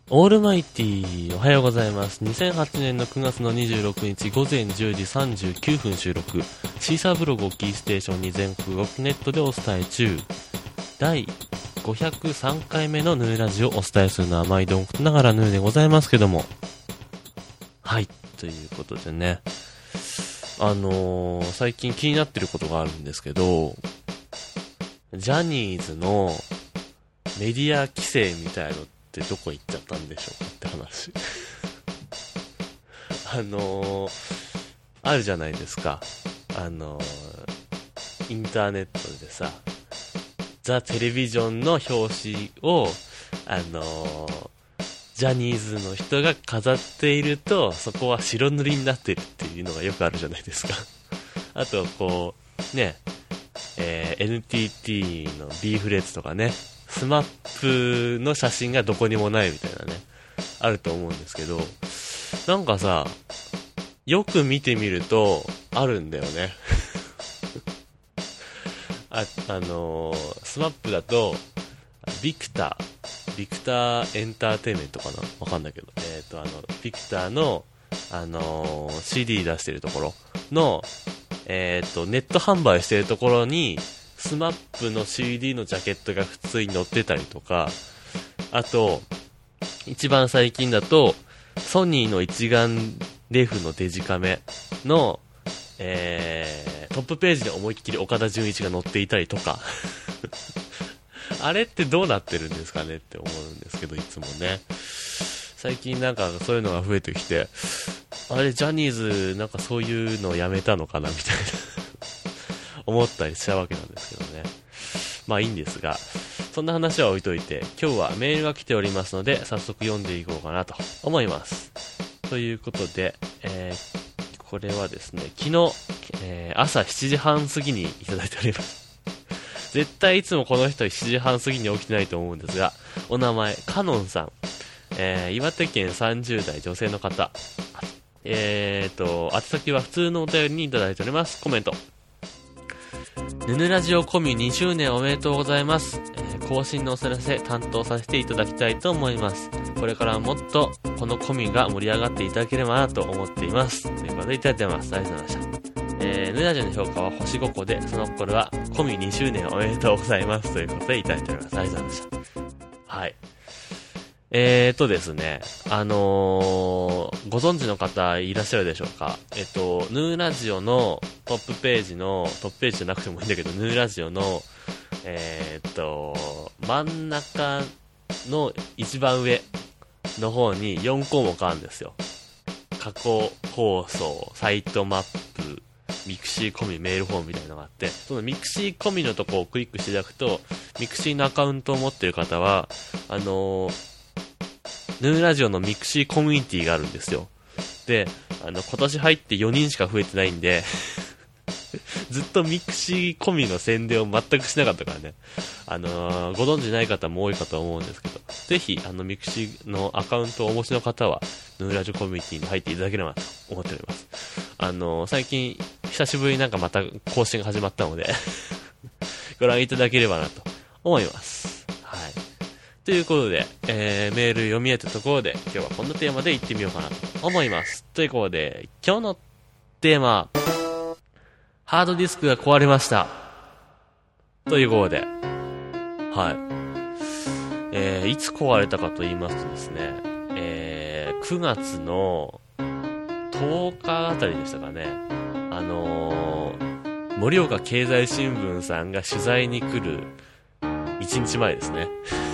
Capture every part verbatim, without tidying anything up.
オールマイティーおはようございます。にせんはちねんのくがつのにじゅうろくにち午前じゅうじさんじゅうきゅうふん収録、シーサーブログをキーステーションに全国ごきネットでお伝え中、だいごひゃくさんかいめのヌーラジオをお伝えするのは毎度ながらヌーでございますけども、はい、ということでね、あのー、最近気になってることがあるんですけど、ジャニーズのメディア規制みたいのってどこ行っちゃったんでしょうかって話あのー、あるじゃないですか、あのー、インターネットでさ、ザ・テレビジョンの表紙をあのー、ジャニーズの人が飾っていると、そこは白塗りになってるっていうのがよくあるじゃないですかあとこうね、えー、エヌティーティー のリーフレットとかね、スマップの写真がどこにもないみたいなね、あると思うんですけど、なんかさ、よく見てみるとあるんだよねあ、あのー、スマップだとビクタービクターエンターテインメントかな、わかんないけど、えっとあのビクターのあのー、シーディー 出してるところのえっとネット販売してるところにスマップの シーディー のジャケットが普通に載ってたりとか、あと一番最近だとソニーの一眼レフのデジカメの、えー、トップページで思いっきり岡田准一が載っていたりとかあれってどうなってるんですかねって思うんですけど、いつもね、最近なんかそういうのが増えてきて、あれジャニーズなんかそういうのをやめたのかなみたいな思ったりしたわけなんですけどね。まあいいんですが、そんな話は置いといて、今日はメールが来ておりますので早速読んでいこうかなと思います。ということで、えー、これはですね、昨日、えー、朝しちじはん過ぎにいただいております絶対いつもこの人はしちじはん過ぎに起きてないと思うんですが、お名前カノンさん、えー、岩手県さんじゅうだい女性の方、えーと宛先は普通のお便りにいただいております。コメント、ヌヌラジオコミにしゅうねんおめでとうございます、えー、更新のお知らせ担当させていただきたいと思います。これからもっとこのコミが盛り上がっていただければなと思っています。ということでいただいてます。ありがとうございました。えー、ヌヌラジオの評価は星ごこで、その頃はコミにしゅうねんおめでとうございますということでいただいております。ありがとうございました。はい、えーとですね、あのー、ご存知の方いらっしゃるでしょうか。えっと、ヌーラジオのトップページの、トップページじゃなくてもいいんだけど、ヌーラジオの、えーっと、真ん中の一番上の方によんこうもくあるんですよ。過去放送、サイトマップ、ミクシー込みメールフォームみたいなのがあって、そのミクシー込みのとこをクリックしていただくと、ミクシーのアカウントを持っている方は、あのー、ヌーラジオのミクシーコミュニティがあるんですよ。で、あの今年入ってよにんしか増えてないんでずっとミクシーコミの宣伝を全くしなかったからね、あのー、ご存知ない方も多いかと思うんですけど、ぜひあのミクシーのアカウントをお持ちの方はヌーラジオコミュニティに入っていただければと思っております。あのー、最近久しぶりになんかまた更新が始まったのでご覧いただければなと思います。はい、ということで、えー、メール読み終えたところで今日はこんなテーマでいってみようかなと思います。ということで今日のテーマ、ハードディスクが壊れましたということで、はい、えー、いつ壊れたかと言いますとですね、えー、くがつのとおかあたりでしたかね、あのー、盛岡経済新聞さんが取材に来るいちにちまえですね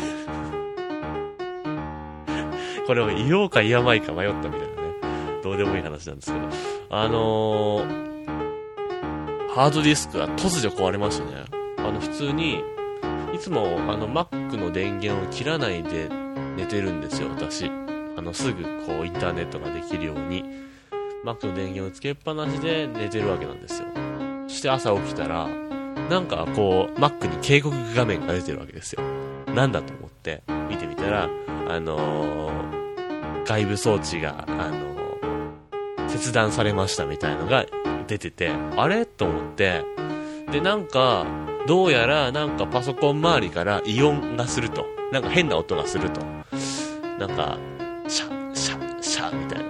これを言おうか言わないか迷ったみたいなね、どうでもいい話なんですけど、あのーハードディスクが突如壊れましたね。あの普通にいつもあの Mac の電源を切らないで寝てるんですよ、私。あのすぐこうインターネットができるように Mac の電源をつけっぱなしで寝てるわけなんですよ。そして朝起きたらなんかこう Mac に警告画面が出てるわけですよ。なんだと思って見てみたら、あのー、外部装置が、あのー、切断されましたみたいのが出てて、あれと思って、でなんかどうやらなんかパソコン周りから異音がすると、なんか変な音がすると、 なんか、シャ、シャ、シャ、みたいな。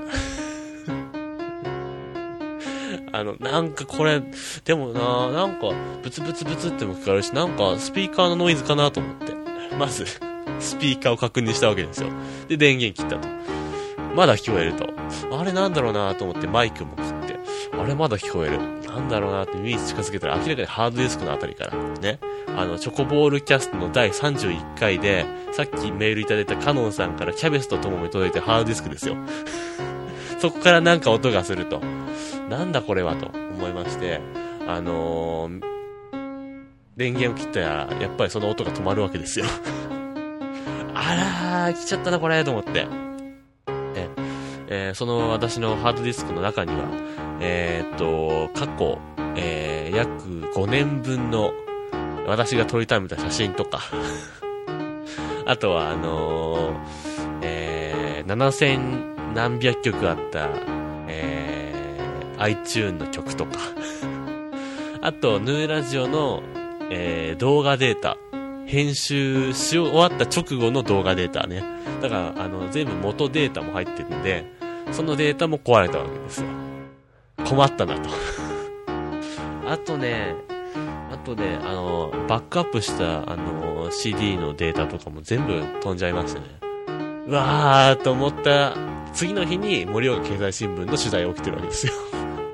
あの、なんかこれ、でもな、なんか、ブツブツブツっても聞かれるし、なんか、スピーカーのノイズかなと思って。まず、スピーカーを確認したわけですよ。で、電源切ったと。まだ聞こえると。あれなんだろうなと思ってマイクも切って。あれまだ聞こえる。なんだろうなって耳に近づけたら明らかにハードディスクのあたりから。ね。あの、チョコボールキャストのだいさんじゅういっかいで、さっきメールいただいたカノンさんからキャベツとともに届いたハードディスクですよ。そこからなんか音がすると。なんだこれはと思いまして、あのー、電源を切ったら、やっぱりその音が止まるわけですよ。あらー、来ちゃったなこれと思って。え、えー、その私のハードディスクの中には、えーっと、過去、えー、約ごねんぶんの私が撮りためた写真とか、あとはあのー、えー、ななせんなんびゃくきょくあった、えー、iTunes の曲とか、あと、ヌーラジオの、えー、動画データ、編集し終わった直後の動画データね。だから、あの、全部元データも入ってるんで、そのデータも壊れたわけですよ。困ったなと。あとね、あとね、あの、バックアップした、あの、シーディー のデータとかも全部飛んじゃいましたね。うわーと思った次の日に盛岡経済新聞の取材が起きてるわけですよ。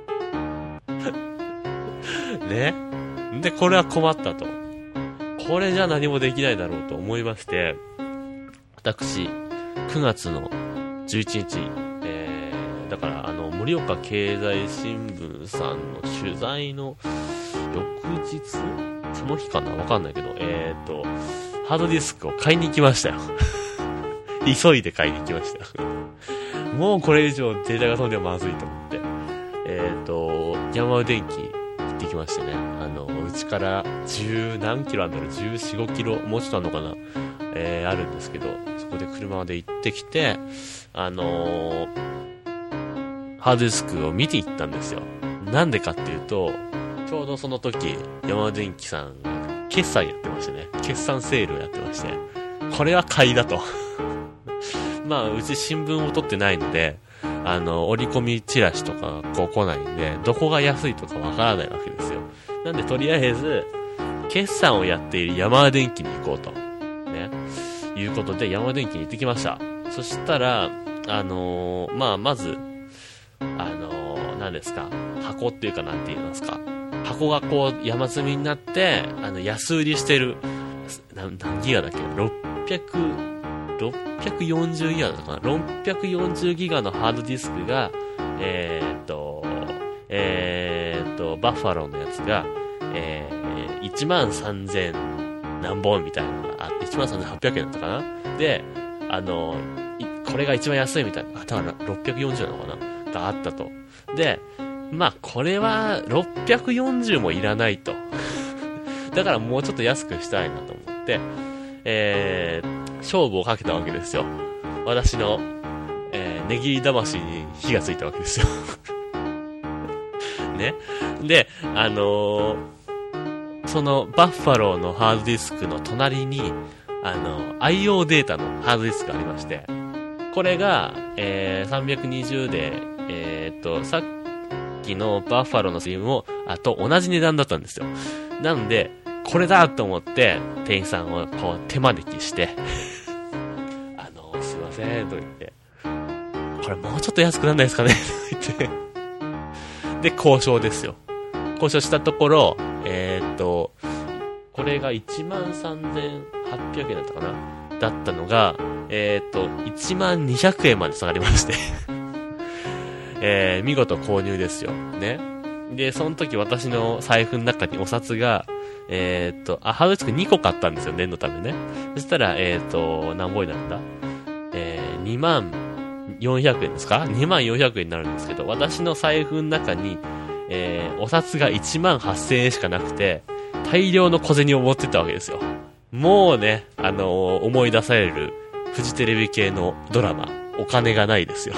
ね。で、これは困ったと。これじゃ何もできないだろうと思いまして、私、くがつのじゅういちにち、えー、だから、あの、盛岡経済新聞さんの取材の翌日その日かなわかんないけど、えーと、ハードディスクを買いに行きましたよ。急いで買いに行きましたよ。もうこれ以上データが飛んではまずいと思って、えーと、山尾電機行ってきましてね、あの、うちから十何キロあるんだろう、じゅうよん、ごキロ、もうちょっとあるのかな、えー、あるんですけど、そこで車で行ってきて、あのー、ハードディスクを見て行ったんですよ。なんでかっていうと、ちょうどその時、山尾電機さんが決済やってましてね、決算セールをやってまして、これは買いだと。まあ、うち新聞を取ってないので、あの、折り込みチラシとかこう来ないんで、どこが安いとかわからないわけですよ。なんで、とりあえず、決算をやっている山田電機に行こうと。ね。いうことで、山田電機に行ってきました。そしたら、あのー、まあ、まず、あのー、何ですか、箱っていうかなんて言いますか。箱がこう、山積みになって、あの、安売りしてる、な何ギガだっけ ?ろっぴゃく、ろっぴゃくよんじゅうギガだったかな ?ろっぴゃくよんじゅうギガのハードディスクが、えーっと、えーっと、バッファローのやつが、えー、いちまんさんぜん何本みたいなのがあって、いちまんさんぜんはっぴゃくえんだったかなで、あの、これが一番安いみたいな、あ、だからろっぴゃくよんじゅうなのかながあったと。で、まあ、これはろっぴゃくよんじゅうもいらないと。だからもうちょっと安くしたいなと思って、えー、勝負をかけたわけですよ。私の、えー、値切り魂に火がついたわけですよ。ね。で、あのー、そのバッファローのハードディスクの隣に、あの、アイオー データのハードディスクがありまして、これが、えー、さんびゃくにじゅうで、えーっと、さっきのバッファローのスリムも、あと同じ値段だったんですよ。なので、これだと思って、店員さんをこう手招きして、あの、すいません、と言って、これもうちょっと安くなんないですかねと言って、で、交渉ですよ。交渉したところ、えーっと、これがいちまんさんぜんはっぴゃくえんだったかなだったのが、えーっと、いちまんにひゃくえんまで下がりまして、えー、見事購入ですよ。ね。で、その時私の財布の中にお札が、えーっと、あ、ハードディスクにこ買ったんですよ、念のためね。そしたら、えーっと、何本になるんだえー、にまんよんひゃくえんですか ?にまんよんひゃくえんになるんですけど、私の財布の中に、えー、お札がいちまんはっせんえんしかなくて、大量の小銭を持ってたわけですよ。もうね、あのー、思い出される、フジテレビ系のドラマ、お金がないですよ。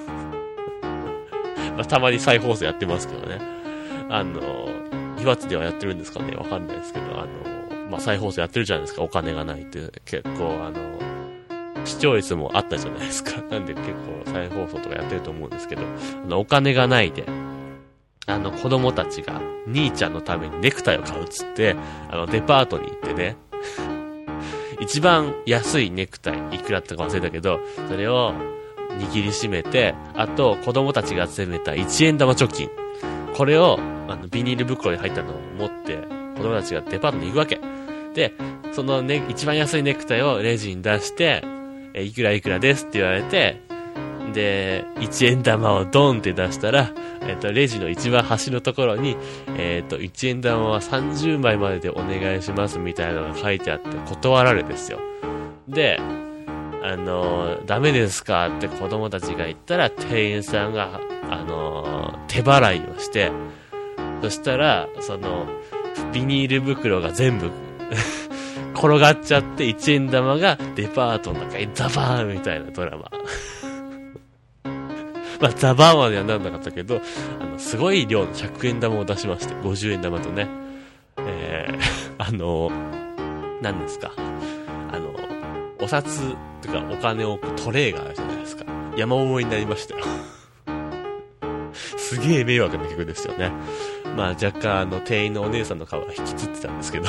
まあ、たまに再放送やってますけどね。あのー、岩手ではやってるんですかねわかんないですけど、あのー、まあ、再放送やってるじゃないですか、お金がないって。結構、あのー、 視聴率もあったじゃないですか。なんで結構再放送とかやってると思うんですけど、あの、お金がないで、あの、子供たちが、兄ちゃんのためにネクタイを買うっつって、あの、デパートに行ってね、一番安いネクタイ、いくらだったか忘れたけど、それを握りしめて、あと、子供たちが集めたいちえん玉貯金。これを、あの、ビニール袋に入ったのを持って、子供たちがデパートに行くわけ。で、そのね、一番安いネクタイをレジに出して、え、いくらいくらですって言われて、で、いちえん玉をドンって出したら、えっと、レジの一番端のところに、えっと、いちえん玉はさんじゅうまいまででお願いしますみたいなのが書いてあって断られですよ。で、あのー、ダメですかって子供たちが言ったら、店員さんが、あのー、手払いをして、そしたら、その、ビニール袋が全部、転がっちゃっていちえん玉がデパートの中にザバーンみたいなドラマ。まあ、ザバーンまではなんなかったけど、あの、すごい量のひゃくえん玉を出しまして、ごじゅうえん玉とね、えー、あの、何ですか、あの、お札とかお金を置くトレイがあるじゃないですか。山重いになりましたよ。すげえ迷惑な曲ですよね。まあ、若干あの、店員のお姉さんの顔が引きつってたんですけど。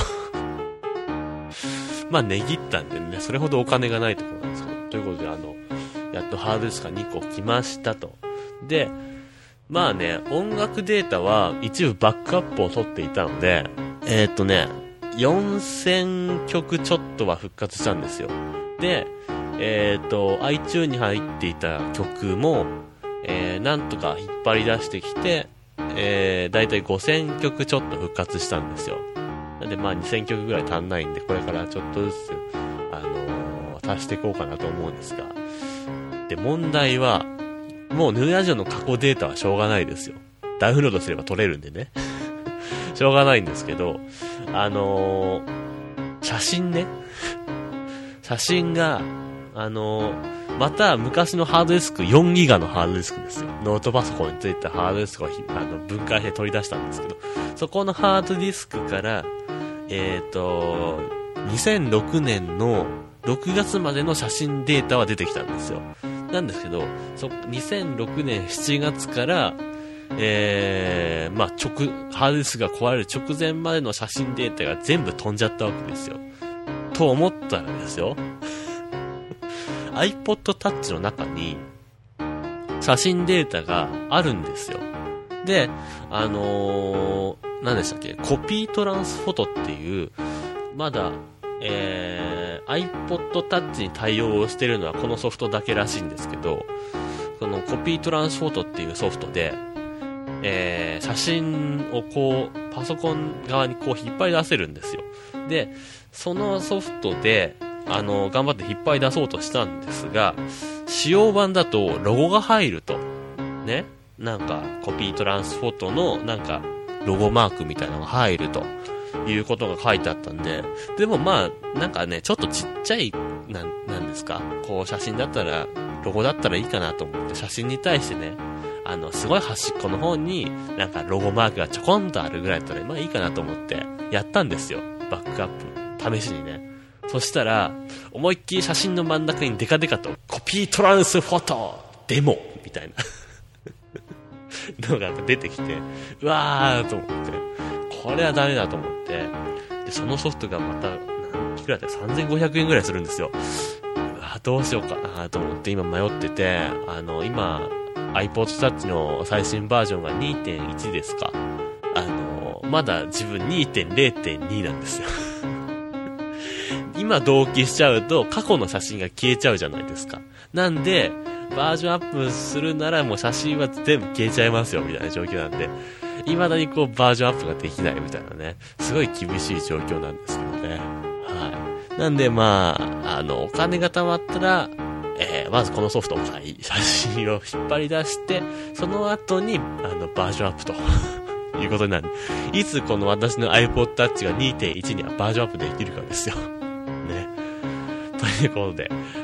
まあ、値切ったんでね、それほどお金がないところなんですけど。ということで、あの、やっとハードディスクがにこ来ましたと。で、まあね、音楽データは一部バックアップを取っていたので、えー、っとね、よんせんきょくちょっとは復活したんですよ。で、えー、っと、iTunes に入っていた曲も、えー、なんとか引っ張り出してきて、えー、だいたいごせんきょくちょっと復活したんですよ。なんでまあにせんきょくぐらい足んないんで、これからちょっとずつ、あのー、足していこうかなと思うんですが。で、問題は、もうヌーラジオの過去データはしょうがないですよ。ダウンロードすれば取れるんでね。しょうがないんですけど、あのー、写真ね。写真が、あのー、また昔のハードディスク、よんギガのハードディスクですよ。ノートパソコンについたハードディスクをあの分解して取り出したんですけど、そこのハードディスクから、えっと、にせんろくねんのろくがつまでの写真データは出てきたんですよ。なんですけど、そ、にせんろくねんしちがつから、えー、まあ、直、ハードディスクが壊れる直前までの写真データが全部飛んじゃったわけですよ。と思ったらですよ。iPod Touch の中に、写真データがあるんですよ。で、あのー、何でしたっけ、コピートランスフォトっていう、まだ、えー、iPod Touch に対応してるのはこのソフトだけらしいんですけど、このコピートランスフォトっていうソフトで、えー、写真をこう、パソコン側にこう引っ張り出せるんですよ。で、そのソフトで、あの、頑張って引っ張り出そうとしたんですが、使用版だとロゴが入ると。ね。なんか、コピートランスフォトの、なんか、ロゴマークみたいなのが入るということが書いてあったんで、でもまあ、なんかね、ちょっとちっちゃい、なん、なんですか、こう写真だったら、ロゴだったらいいかなと思って、写真に対してね、あの、すごい端っこの方に、なんかロゴマークがちょこんとあるぐらいだったら、まあいいかなと思って、やったんですよ。バックアップ。試しにね。そしたら、思いっきり写真の真ん中にデカデカと、コピートランスフォトデモみたいなのが出てきて、うわーと思って、これはダメだと思って、で、そのソフトがまた、何いくらだったらさんぜんごひゃくえんぐらいするんですよ。うわーどうしようかなと思って今迷ってて、あの、今、iPod Touch の最新バージョンが にてんいち ですか。あの、まだ自分 にてんれいてんに なんですよ。今同期しちゃうと過去の写真が消えちゃうじゃないですか。なんでバージョンアップするならもう写真は全部消えちゃいますよみたいな状況なんで、未だにこうバージョンアップができないみたいなね、すごい厳しい状況なんですけどね。はい。なんでまあ、あの、お金が貯まったら、えー、まずこのソフトを買い、写真を引っ張り出して、その後に、あの、バージョンアップと。いうことになる。いつこの私の iPod Touch が にてんいち にはバージョンアップできるかですよ。ね。ということで、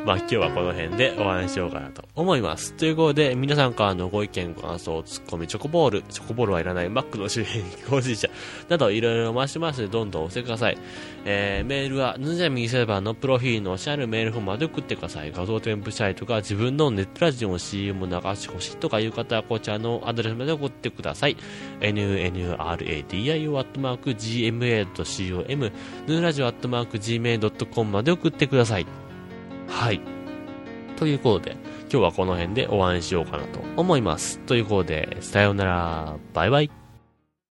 まあ今日はこの辺でお話ししようかなと思います。ということで、皆さんからのご意見、ご感想、ツッコミ、チョコボール、チョコボールはいらない、Mac の周辺更新者などいろいろ回しますので、どんどんお寄せください。えー、メールは、ヌジャミーセーバーのプロフィールのおっしゃるメールフォームまで送ってください。画像添付したいとか、自分のネットラジオの シーエム 流してほしいとかいう方は、こちらのアドレスまで送ってください。エヌエヌアールエーディーアイオー アットマーク ジーエムエー ドット コム ヌーラジオ アットマーク ジーメール ドット コム まで送ってください。はい。ということで、今日はこの辺でお会いしようかなと思います。ということで、さようなら。バイバイ。